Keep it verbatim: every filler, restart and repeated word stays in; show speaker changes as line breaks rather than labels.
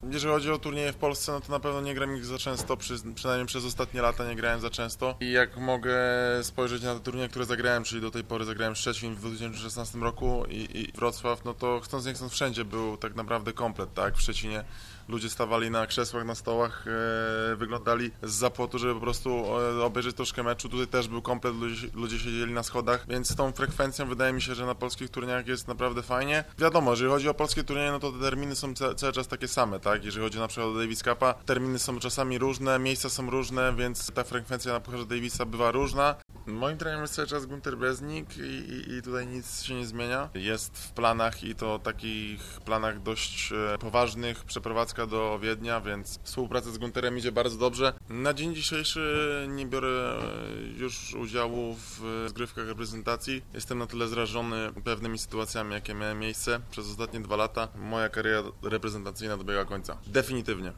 Jeżeli chodzi o turnieje w Polsce, no to na pewno nie gram ich za często, przy, przynajmniej przez ostatnie lata nie grałem za często. I jak mogę spojrzeć na te turnieje, które zagrałem, czyli do tej pory zagrałem Szczecin w dwa tysiące szesnastym roku i, i Wrocław, no to chcąc nie chcąc wszędzie był tak naprawdę komplet, tak? W Szczecinie ludzie stawali na krzesłach, na stołach, e, wyglądali z zapłotu, żeby po prostu e, obejrzeć troszkę meczu. Tutaj też był komplet, ludzie, ludzie siedzieli na schodach, więc z tą frekwencją wydaje mi się, że na polskich turniejach jest naprawdę fajnie. Wiadomo, jeżeli chodzi o polskie turnieje, no to te terminy są ca cały czas takie same, tak? Jeżeli chodzi na przykład o Davis Cupa, terminy są czasami różne, miejsca są różne, więc ta frekwencja na Pucharze Davisa bywa różna. Moim trenerem jest cały czas Gunter Breznik i, i, i tutaj nic się nie zmienia. Jest w planach i to takich planach dość e, poważnych przeprowadzka do Wiednia, więc współpraca z Gunterem idzie bardzo dobrze. Na dzień dzisiejszy nie biorę już udziału w zgrywkach reprezentacji. Jestem na tyle zrażony pewnymi sytuacjami, jakie miały miejsce przez ostatnie dwa lata. Moja kariera reprezentacyjna dobiega końca. Definitywnie.